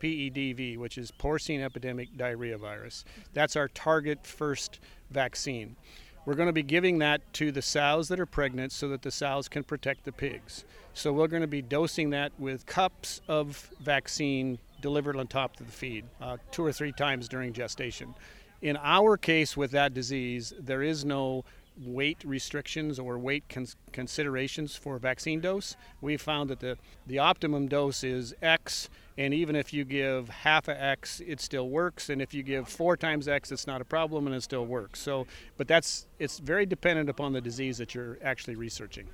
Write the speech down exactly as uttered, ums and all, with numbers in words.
P E D V, which is porcine epidemic diarrhea virus. That's our target first vaccine. We're going to be giving that to the sows that are pregnant so that the sows can protect the pigs. So we're going to be dosing that with cups of vaccine delivered on top of the feed uh, two or three times during gestation. In our case with that disease, there is no weight restrictions or weight cons- considerations for vaccine dose. We found that the, the optimum dose is X, and even if you give half a X, it still works, and if you give four times X, it's not a problem and it still works. So, but that's it's very dependent upon the disease that you're actually researching.